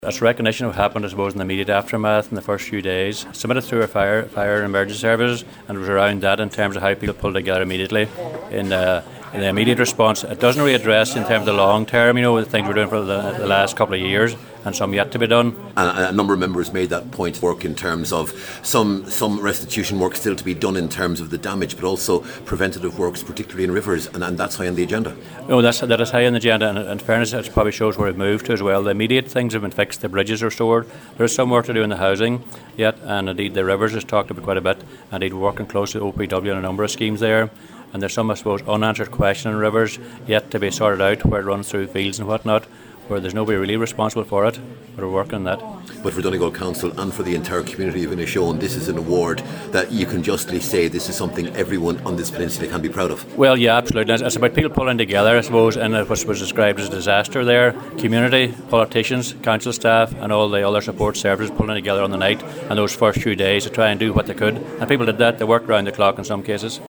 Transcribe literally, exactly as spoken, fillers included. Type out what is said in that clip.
That's recognition of what happened, I suppose, in the immediate aftermath in the first few days. Submitted through our fire, fire and emergency services, and it was around that in terms of how people pulled together immediately. In, uh, in the immediate response, it doesn't really address in terms of the long term, you know, the things we're doing for the, the last couple of years, and some yet to be done. A, a number of members made that point of work in terms of some some restitution work still to be done in terms of the damage, but also preventative works, particularly in rivers, and, and that's high on the agenda. No, that's, that is high on the agenda, and in fairness, it probably shows where we've moved to as well. The immediate things have been fixed, the bridges are restored. There's some work to do in the housing yet, and indeed the rivers is talked about quite a bit, and indeed working closely with O P W on a number of schemes there. And there's some, I suppose, unanswered question in rivers yet to be sorted out, where it runs through fields and whatnot, where there's nobody really responsible for it, but we're working on that. But for Donegal Council and for the entire community of Inishowen, this is an award that you can justly say this is something everyone on this peninsula can be proud of. Well, yeah, absolutely. It's about people pulling together, I suppose, and it was, was described as a disaster there. Community, politicians, council staff and all the other support services pulling together on the night and those first few days to try and do what they could. And people did that. They worked round the clock in some cases.